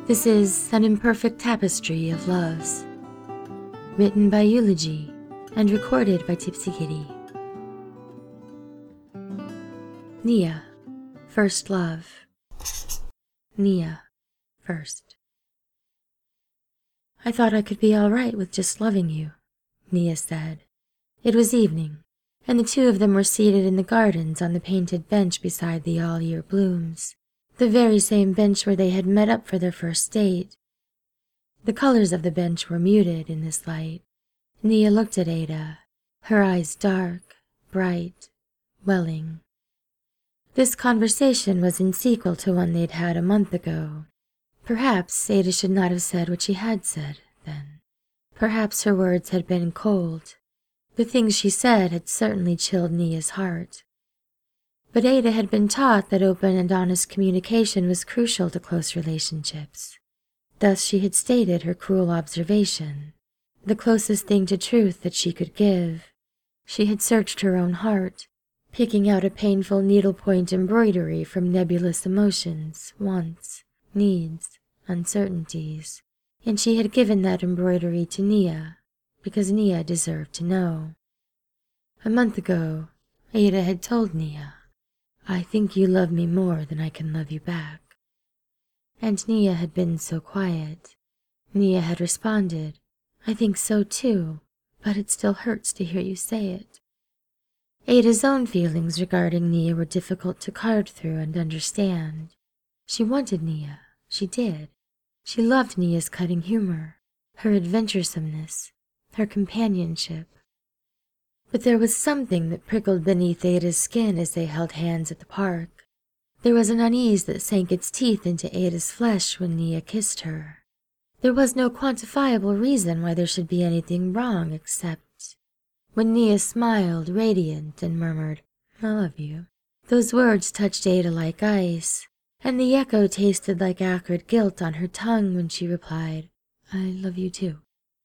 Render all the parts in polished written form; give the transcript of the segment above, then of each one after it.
This is an imperfect tapestry of loves, written by Eulogy and recorded by Tipsy Kitty. Nia, first love. Nia, first. I thought I could be all right with just loving you, Nia said. It was evening, and the two of them were seated in the gardens on the painted bench beside the all-year blooms, the very same bench where they had met up for their first date. The colors of the bench were muted in this light. Nia looked at Ada, her eyes dark, bright, welling. This conversation was in sequel to one they'd had a month ago. Perhaps Ada should not have said what she had said then. Perhaps her words had been cold. The things she said had certainly chilled Nia's heart. But Ada had been taught that open and honest communication was crucial to close relationships. Thus she had stated her cruel observation, the closest thing to truth that she could give. She had searched her own heart, picking out a painful needlepoint embroidery from nebulous emotions, wants, needs, uncertainties, and she had given that embroidery to Nia, because Nia deserved to know. A month ago, Ada had told Nia, "I think you love me more than I can love you back." And Nia had been so quiet. Nia had responded, "I think so too, but it still hurts to hear you say it." Ada's own feelings regarding Nia were difficult to card through and understand. She wanted Nia, she did. She loved Nia's cutting humor, her adventuresomeness, her companionship. But there was something that prickled beneath Ada's skin as they held hands at the park. There was an unease that sank its teeth into Ada's flesh when Nia kissed her. There was no quantifiable reason why there should be anything wrong except when Nia smiled, radiant, and murmured, "I love you." Those words touched Ada like ice, and the echo tasted like acrid guilt on her tongue when she replied, "I love you too."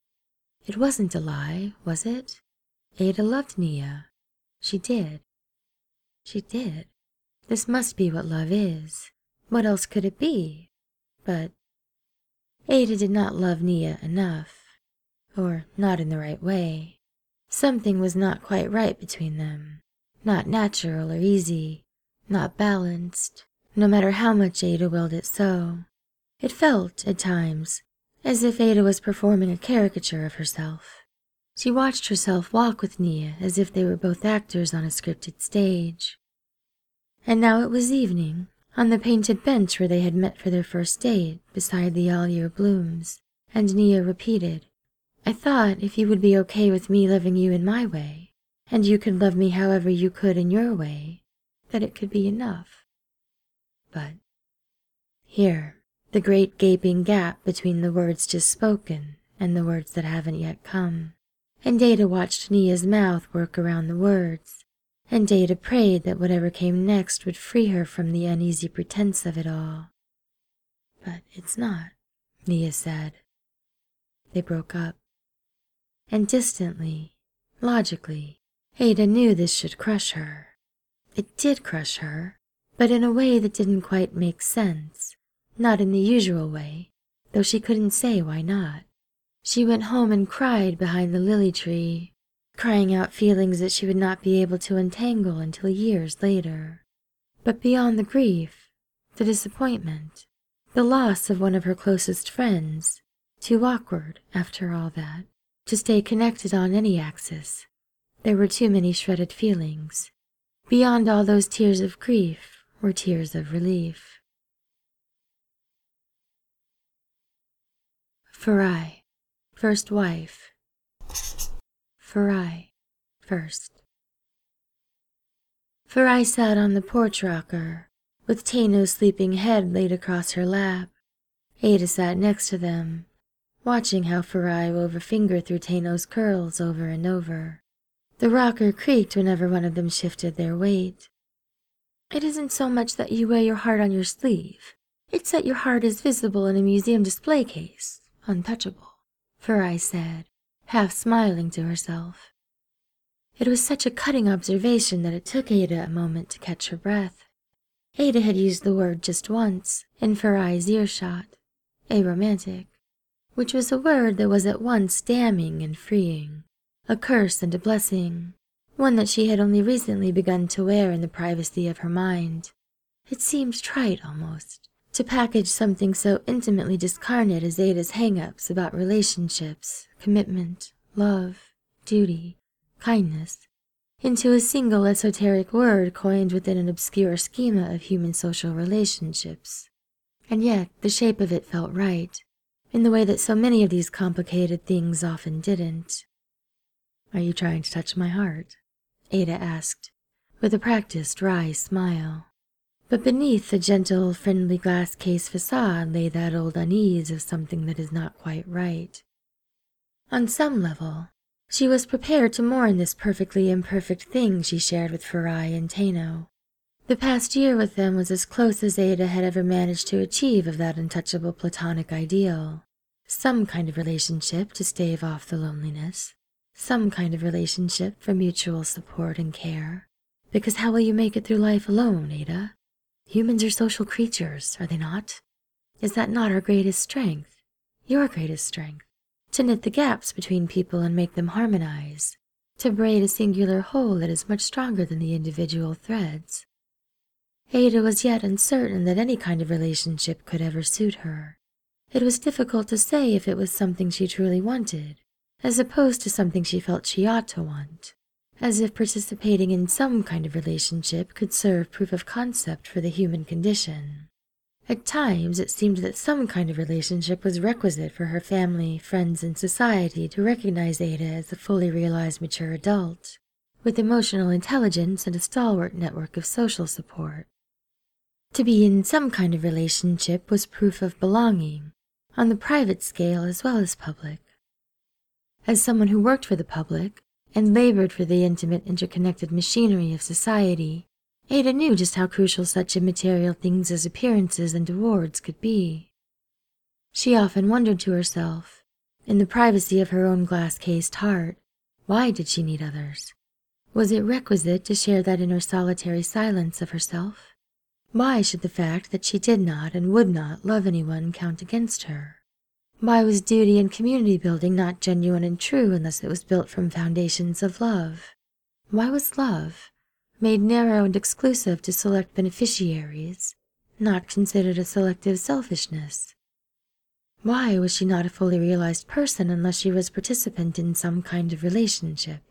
It wasn't a lie, was it? Ada loved Nia. She did. She did. This must be what love is. What else could it be? But Ada did not love Nia enough, or not in the right way. Something was not quite right between them, not natural or easy, not balanced, no matter how much Ada willed it so. It felt, at times, as if Ada was performing a caricature of herself. She watched herself walk with Nia as if they were both actors on a scripted stage. And now it was evening, on the painted bench where they had met for their first date, beside the all-year blooms, and Nia repeated, "I thought if you would be okay with me loving you in my way, and you could love me however you could in your way, that it could be enough." But here, the great gaping gap between the words just spoken and the words that haven't yet come. And Ada watched Nia's mouth work around the words, and Ada prayed that whatever came next would free her from the uneasy pretense of it all. "But it's not," Nia said. They broke up. And distantly, logically, Ada knew this should crush her. It did crush her, but in a way that didn't quite make sense, not in the usual way, though she couldn't say why not. She went home and cried behind the lily tree, crying out feelings that she would not be able to untangle until years later. But beyond the grief, the disappointment, the loss of one of her closest friends, too awkward, after all that, to stay connected on any axis, there were too many shredded feelings. Beyond all those tears of grief were tears of relief. Farai. First wife. Farai, first. Farai sat on the porch rocker, with Tano's sleeping head laid across her lap. Ada sat next to them, watching how Farai wove a finger through Tano's curls over and over. The rocker creaked whenever one of them shifted their weight. "It isn't so much that you wear your heart on your sleeve. It's that your heart is visible in a museum display case, untouchable," Farai said, half smiling to herself. It was such a cutting observation that it took Ada a moment to catch her breath. Ada had used the word just once, in Farai's earshot. aromantic, which was a word that was at once damning and freeing, a curse and a blessing, one that she had only recently begun to wear in the privacy of her mind. It seemed trite almost, to package something so intimately discarnate as Ada's hang-ups about relationships, commitment, love, duty, kindness, into a single esoteric word coined within an obscure schema of human social relationships. And yet the shape of it felt right, in the way that so many of these complicated things often didn't. "Are you trying to touch my heart?" Ada asked, with a practiced wry smile. But beneath the gentle, friendly glass case facade lay that old unease of something that is not quite right. On some level, she was prepared to mourn this perfectly imperfect thing she shared with Farai and Tano. The past year with them was as close as Ada had ever managed to achieve of that untouchable platonic ideal. Some kind of relationship to stave off the loneliness. Some kind of relationship for mutual support and care. Because how will you make it through life alone, Ada? Humans are social creatures, are they not? Is that not our greatest strength? Your greatest strength? To knit the gaps between people and make them harmonize. To braid a singular whole that is much stronger than the individual threads. Ada was yet uncertain that any kind of relationship could ever suit her. It was difficult to say if it was something she truly wanted, as opposed to something she felt she ought to want, as if participating in some kind of relationship could serve proof of concept for the human condition. At times it seemed that some kind of relationship was requisite for her family, friends, and society to recognize Ada as a fully realized mature adult, with emotional intelligence and a stalwart network of social support. To be in some kind of relationship was proof of belonging, on the private scale as well as public. As someone who worked for the public, and labored for the intimate interconnected machinery of society, Ada knew just how crucial such immaterial things as appearances and awards could be. She often wondered to herself, in the privacy of her own glass-cased heart, why did she need others? Was it requisite to share that inner solitary silence of herself? Why should the fact that she did not and would not love anyone count against her? Why was duty and community building not genuine and true unless it was built from foundations of love? Why was love, made narrow and exclusive to select beneficiaries, not considered a selective selfishness? Why was she not a fully realized person unless she was participant in some kind of relationship?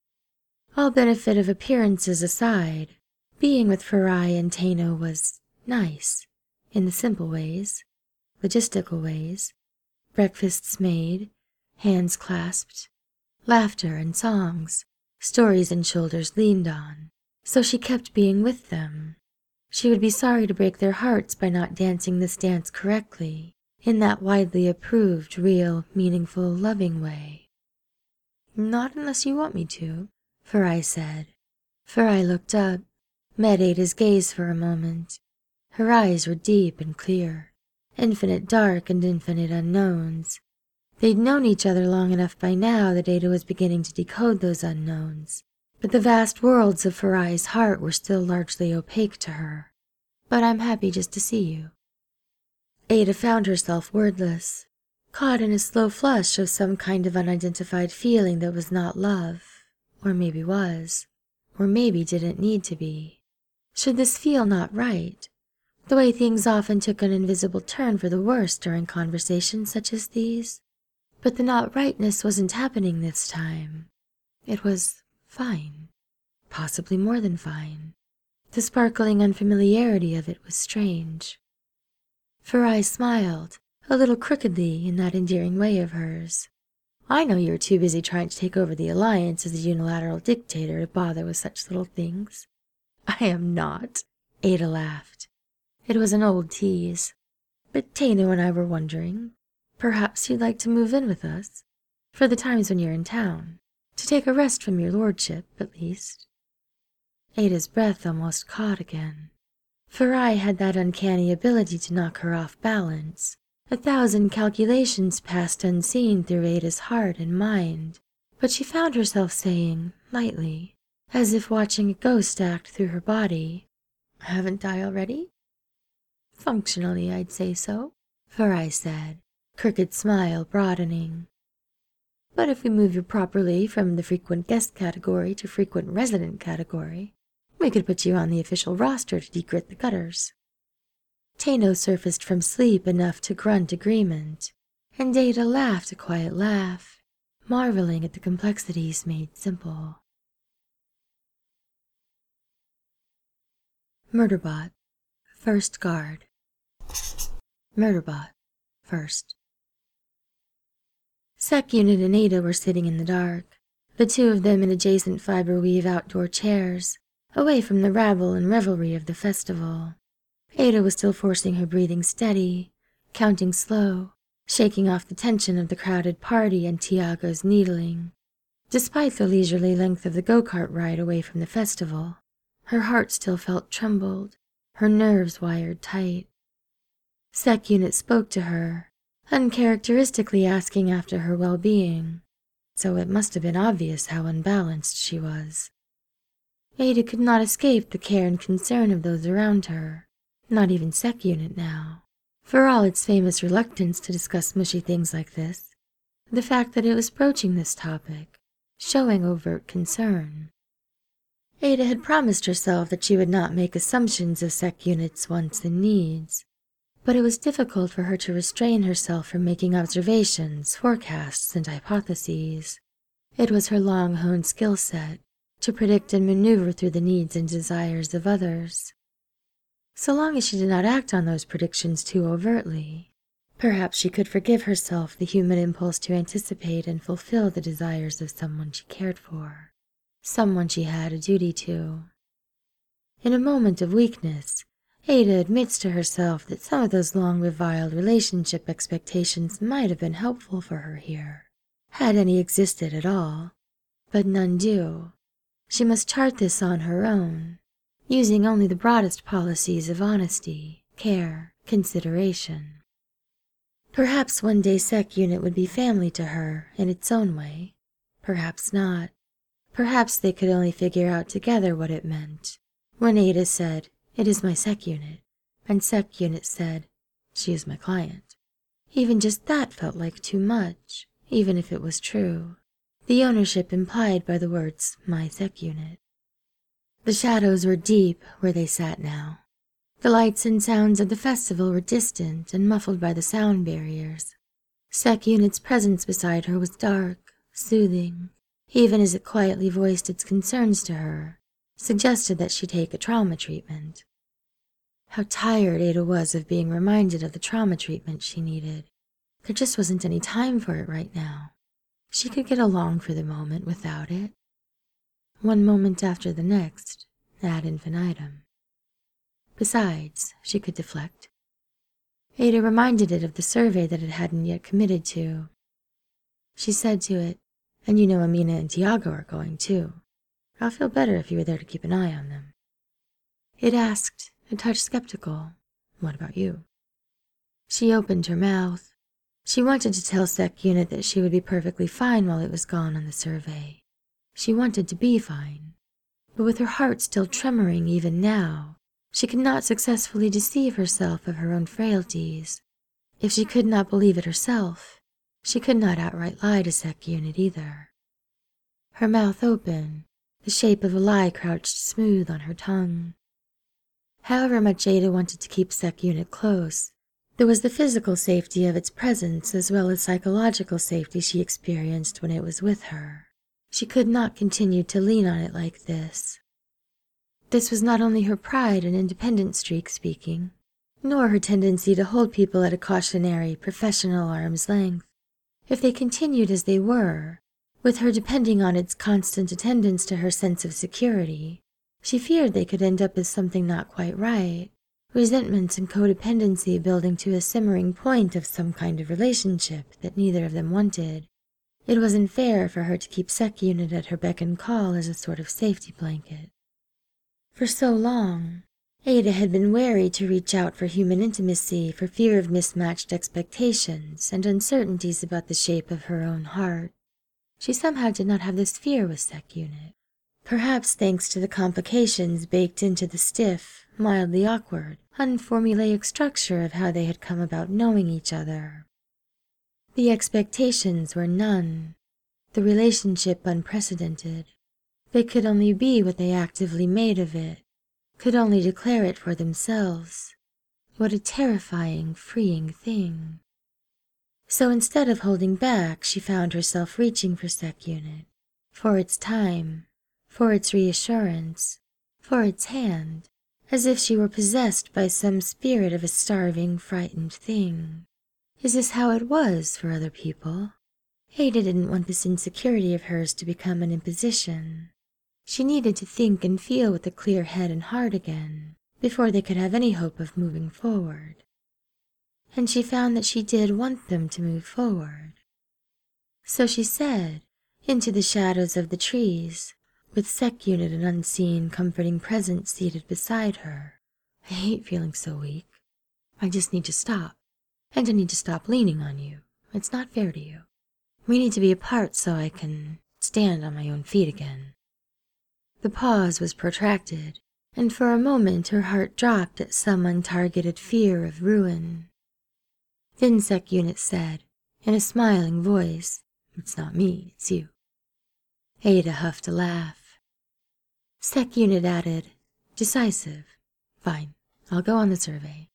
All benefit of appearances aside, being with Farai and Tano was nice, in the simple ways, logistical ways, breakfasts made, hands clasped, laughter and songs, stories and shoulders leaned on. So she kept being with them. She would be sorry to break their hearts by not dancing this dance correctly, in that widely approved, real, meaningful, loving way. "Not unless you want me to," Farai said. Farai looked up, met Ada's gaze for a moment. Her eyes were deep and clear, infinite dark and infinite unknowns. They'd known each other long enough by now that Ada was beginning to decode those unknowns, but the vast worlds of Farai's heart were still largely opaque to her. "But I'm happy just to see you." Ada found herself wordless, caught in a slow flush of some kind of unidentified feeling that was not love, or maybe was, or maybe didn't need to be. Should this feel not right? The way things often took an invisible turn for the worse during conversations such as these? But the not rightness wasn't happening this time. It was fine. Possibly more than fine. The sparkling unfamiliarity of it was strange. Farai smiled, a little crookedly in that endearing way of hers. "I know you're too busy trying to take over the Alliance as a unilateral dictator to bother with such little things." "I am not," Ada laughed. It was an old tease. "But Tano and I were wondering, perhaps you'd like to move in with us, for the times when you're in town, to take a rest from your lordship, at least." Ada's breath almost caught again. Farai had that uncanny ability to knock her off balance. 1,000 calculations passed unseen through Ada's heart and mind, but she found herself saying, lightly, as if watching a ghost act through her body, "Haven't I already?" "Functionally, I'd say so," Farai said, crooked smile broadening. But if we move you properly from the frequent guest category to frequent resident category, we could put you on the official roster to degrit the gutters. Tano surfaced from sleep enough to grunt agreement, and Ada laughed a quiet laugh, marveling at the complexities made simple. Murderbot, First Guard. Murderbot, First. Sec Unit and Ada were sitting in the dark, the two of them in adjacent fiberweave outdoor chairs, away from the rabble and revelry of the festival. Ada was still forcing her breathing steady, counting slow, shaking off the tension of the crowded party and Tiago's needling. Despite the leisurely length of the go-kart ride away from the festival, her heart still felt trembled, her nerves wired tight. Sec Unit spoke to her, uncharacteristically asking after her well-being, so it must have been obvious how unbalanced she was. Ada could not escape the care and concern of those around her, not even Sec Unit now. For all its famous reluctance to discuss mushy things like this, the fact that it was broaching this topic, showing overt concern. Ada had promised herself that she would not make assumptions of Sec Unit's wants and needs, but it was difficult for her to restrain herself from making observations, forecasts, and hypotheses. It was her long-honed skill set to predict and maneuver through the needs and desires of others. So long as she did not act on those predictions too overtly, perhaps she could forgive herself the human impulse to anticipate and fulfill the desires of someone she cared for, someone she had a duty to. In a moment of weakness, Ada admits to herself that some of those long-reviled relationship expectations might have been helpful for her here, had any existed at all, but none do. She must chart this on her own, using only the broadest policies of honesty, care, consideration. Perhaps one day Sec Unit would be family to her in its own way. Perhaps not. Perhaps they could only figure out together what it meant. When Ada said, "It is my Sec Unit," and Sec Unit said, "She is my client." Even just that felt like too much, even if it was true. The ownership implied by the words, "my Sec Unit." The shadows were deep where they sat now. The lights and sounds of the festival were distant and muffled by the sound barriers. Sec Unit's presence beside her was dark, soothing, even as it quietly voiced its concerns to her, suggested that she take a trauma treatment. How tired Ada was of being reminded of the trauma treatment she needed. There just wasn't any time for it right now. She could get along for the moment without it. One moment after the next, ad infinitum. Besides, she could deflect. Ada reminded it of the survey that it hadn't yet committed to. She said to it, "And you know Amina and Tiago are going too. I'll feel better if you were there to keep an eye on them." It asked, a touch skeptical, "What about you?" She opened her mouth. She wanted to tell Sec Unit that she would be perfectly fine while it was gone on the survey. She wanted to be fine. But with her heart still tremoring even now, she could not successfully deceive herself of her own frailties. If she could not believe it herself, she could not outright lie to Sec Unit either. Her mouth open, the shape of a lie crouched smooth on her tongue. However much Ada wanted to keep Sec Unit close, there was the physical safety of its presence as well as psychological safety she experienced when it was with her. She could not continue to lean on it like this. This was not only her pride and independent streak speaking, nor her tendency to hold people at a cautionary, professional arm's length. If they continued as they were, with her depending on its constant attendance to her sense of security, she feared they could end up as something not quite right, resentments and codependency building to a simmering point of some kind of relationship that neither of them wanted. It wasn't fair for her to keep Sec Unit at her beck and call as a sort of safety blanket. For so long, Ada had been wary to reach out for human intimacy for fear of mismatched expectations and uncertainties about the shape of her own heart. She somehow did not have this fear with Sec Unit. perhaps thanks to the complications baked into the stiff, mildly awkward, unformulaic structure of how they had come about knowing each other. The expectations were none, the relationship unprecedented. They could only be what they actively made of it, could only declare it for themselves. What a terrifying, freeing thing. So instead of holding back, she found herself reaching for SecUnit, for its time, for its reassurance, for its hand, as if she were possessed by some spirit of a starving, frightened thing. Is this how it was for other people? Ada didn't want this insecurity of hers to become an imposition. She needed to think and feel with a clear head and heart again, before they could have any hope of moving forward. And she found that she did want them to move forward. So she said, into the shadows of the trees, with SecUnit an unseen, comforting presence seated beside her, "I hate feeling so weak. I just need to stop. And I need to stop leaning on you. It's not fair to you. We need to be apart so I can stand on my own feet again." The pause was protracted, and for a moment her heart dropped at some untargeted fear of ruin. Then SecUnit said, in a smiling voice, "It's not me, it's you." Ada huffed a laugh. SecUnit added, decisive, "Fine, I'll go on the survey."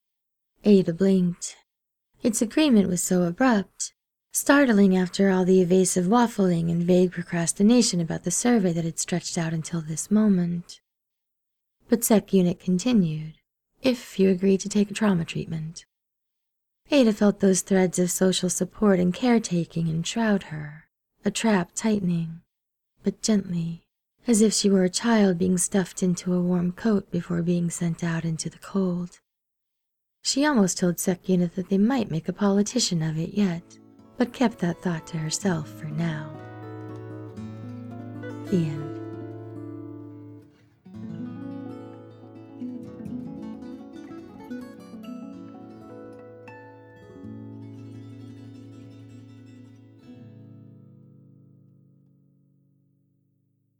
Ada blinked. Its agreement was so abrupt, startling after all the evasive waffling and vague procrastination about the survey that had stretched out until this moment. But SecUnit continued, "If you agree to take a trauma treatment." Ada felt those threads of social support and caretaking enshroud her, a trap tightening, but gently, as if she were a child being stuffed into a warm coat before being sent out into the cold. She almost told SecUnit that they might make a politician of it yet, but kept that thought to herself for now. The end.